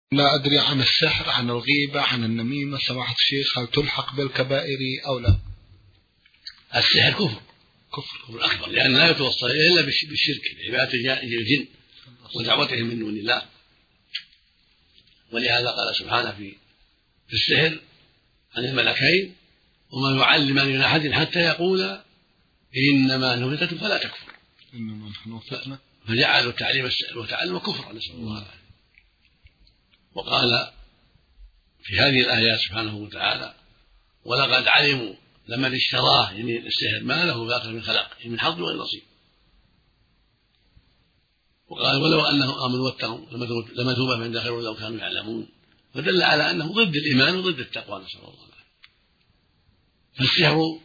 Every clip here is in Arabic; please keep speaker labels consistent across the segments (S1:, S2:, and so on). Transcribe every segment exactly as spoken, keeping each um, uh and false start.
S1: لا أدري عن السحر، عن الغيبة، عن النميمة، سماحة الشيخ، هل تلحق بالكبائر أو لا؟
S2: السحر كفر
S1: كفر
S2: كفر أكبر، لأن لا يتوصل إلا بالشرك، بعبادة الجن ودعوتهم من دون الله. ولهذا قال سبحانه في في السحر عن الملكين: وما يعلمان من أحد حتى يقولا إنما نحن فتنة فلا تكفر.
S1: إنما نحن فتنة،
S2: فجعلوا تعليم السحر وتعلم كفرا، نسأل الله العافية. وقال في هذه الآيات سبحانه وتعالى: ولقد علموا لمن اشتراه، يعني السحر، ما له في الآخرة من خلاق، يعني من حظ والنصيب. وقال: ولو أنهم آمنوا واتقوا لمثوبة من عند خير لو كانوا يعلمون. فدل على أنه ضد الإيمان وضد التقوى، نسأل الله العافية. فالسحر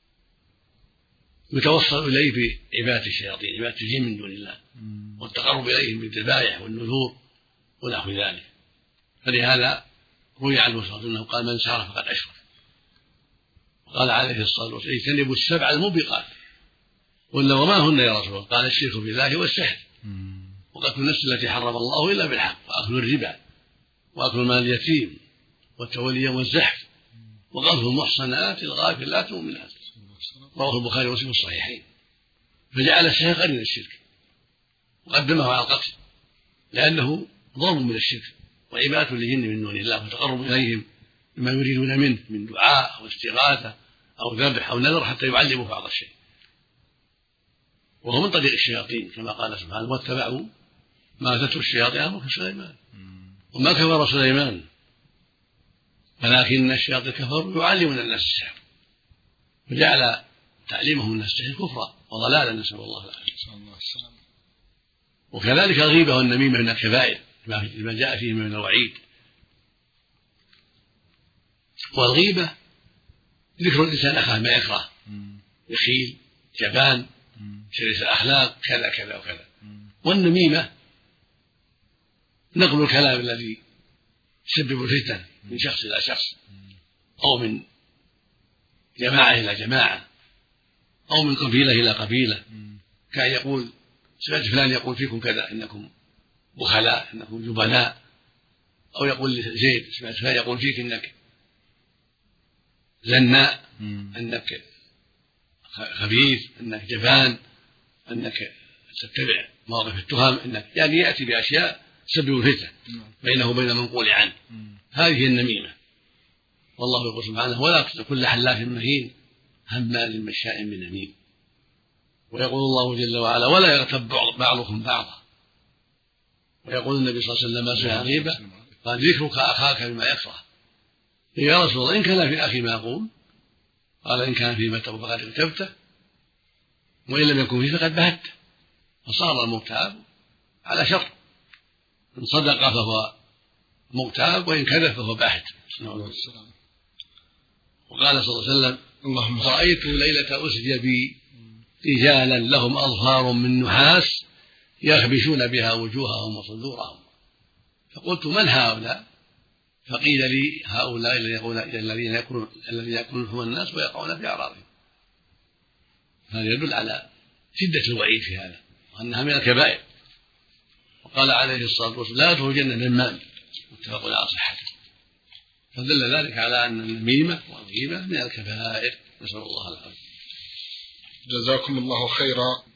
S2: يتوصل إليه بعبادة الشياطين، عبادة الجن من دون الله، والتقرب إليهم بالذبائح والنذور ونحو ذلك. فلهذا روي عن الرسول صلى الله عليه وسلم قال: من سحر فقد أشرك. وقال عليه الصلاة والسلام: اجتنبوا السبع الموبقات. قلنا: وما هن يا رسول الله؟ قال: الشرك بالله والسحر، وقتل النفس التي حرم الله إلا بالحق، وأكل الربا، وأكل مال اليتيم، والتولي والزحف، وقذف المحصنات الغافلات المؤمنات. رواه البخاري ومسلم في الصحيحين. فجعل السحر قرين الشرك وقدمه على القتل، لأنه ضرب من الشرك وعبادة للجن من دون الله، وتقرب إليهم بما يريدون منه من دعاء أو استغاثة أو ذبح أو نذر حتى يعلموا بعض الشيء. وهو من طريق الشياطين، كما قال سبحانه: واتبعوا ما تتلو الشياطين على ملك سليمان وما كفر سليمان ولكن الشياطين كفروا يعلمون الناس السحر، فجعل تعليمهم الناس السحر كفرا وضلالا، نسأل الله العافية. وكذلك الغيبة والنميمة من الكبائر لما جاء فيه من الوعيد. والغيبة ذكر الإنسان أخاه ما يكره، بخيل، جبان، شريف الأخلاق، كذا كذا وكذا. والنميمة نقل الكلام الذي يسبب الفتن من شخص إلى شخص، أو من جماعة إلى جماعة، أو من قبيلة إلى قبيلة، كان يقول: سمعت فلان يقول فيكم كذا، إنكم بخلاء، إنكم جبناء. أو يقول لزيد: سمعت فلان يقول فيك إنك زناء، أنك خبيث، أنك جبان، أنك تتبع مواقف التهم، أنك يعني يأتي بأشياء تسبب الفتنة بينه وبين من قول عنه. هذه النميمة. والله يقول سبحانه: ولا تطع كل حلاف مهين همال مشاء بنميم. ويقول الله جل وعلا: ولا يغتب بعضكم بعضا. ويقول النبي صلى الله عليه وسلم: ما سمع غيبة قال: ذكرك أخاك بما يكره. يا رسول الله: إن كان في أخي ما أقول؟ قال: إن كان فيما تقول فقد اغتبته، وإن لم يكن فيه فقد بهته. فصار المغتاب على شر، إن صدق فهو مغتاب، وإن كذب فهو باهت. وقال صلى الله عليه وسلم: اللهم رأيت ليلة أسري بي رجالا لهم أظفار من نحاس يخبشون بها وجوههم وصدورهم، فقلت: من هؤلاء؟ فقيل لي: هؤلاء الذين يأكلون الذين يأكلون لحوم الناس ويقعون في أعراضهم. هذا يدل على شدة الوعيد في هذا، وأنها من الكبائر. وقال عليه الصلاة والسلام: لا يدخل الجنة نمام، متفق على صحته. فدل ذلك على أن النميمة والغيبة من الكبائر، نسأل الله العافية.
S1: جزاكم الله خيرا.